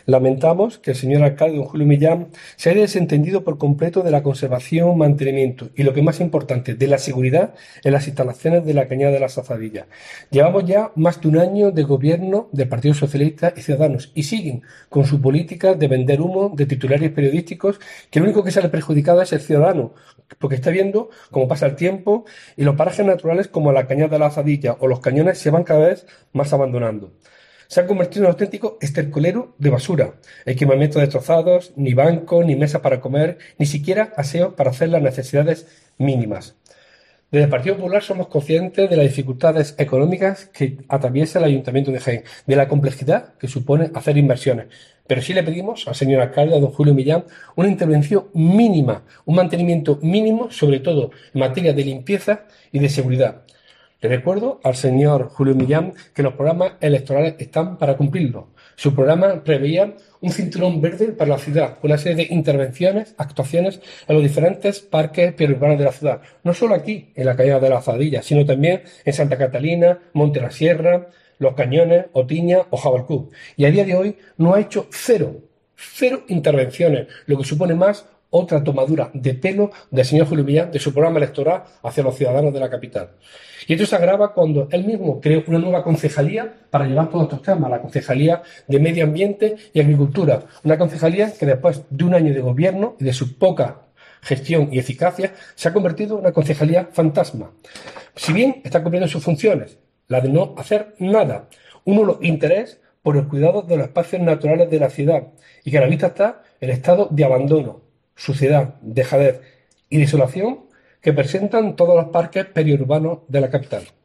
Lamentamos que el señor alcalde, don Julio Millán, se haya desentendido por completo de la conservación, mantenimiento y, lo que es más importante, de la seguridad en las instalaciones de la Cañada de las Azadillas. Llevamos ya más de un año de gobierno del Partido Socialista y Ciudadanos y siguen con su política de vender humo, de titulares periodísticos, que lo único que sale perjudicado es el ciudadano, porque está viendo cómo pasa el tiempo y los parajes naturales como la Cañada de las Azadillas o los cañones se van cada vez más abandonando. Se han convertido en un auténtico estercolero de basura. Equipamientos destrozados, ni bancos, ni mesas para comer, ni siquiera aseo para hacer las necesidades mínimas. Desde el Partido Popular somos conscientes de las dificultades económicas que atraviesa el Ayuntamiento de Jaén, de la complejidad que supone hacer inversiones. Pero sí le pedimos al señor alcalde, a don Julio Millán, una intervención mínima, un mantenimiento mínimo, sobre todo en materia de limpieza y de seguridad. Le recuerdo al señor Julio Millán que los programas electorales están para cumplirlos. Su programa preveía un cinturón verde para la ciudad, con una serie de intervenciones, actuaciones en los diferentes parques periurbanos de la ciudad. No solo aquí, en la Cañada de la Azadilla, sino también en Santa Catalina, Monte la Sierra, Los Cañones, Otiña o Jabalcú. Y a día de hoy no ha hecho cero intervenciones, lo que supone más otra tomadura de pelo del señor Julio Millán de su programa electoral hacia los ciudadanos de la capital. Y esto se agrava cuando él mismo creó una nueva concejalía para llevar todos estos temas, la Concejalía de Medio Ambiente y Agricultura. Una concejalía que después de un año de gobierno y de su poca gestión y eficacia se ha convertido en una concejalía fantasma. Si bien está cumpliendo sus funciones, la de no hacer nada, un nulo interés por el cuidado de los espacios naturales de la ciudad y que a la vista está el estado de abandono, suciedad, dejadez y desolación que presentan todos los parques periurbanos de la capital.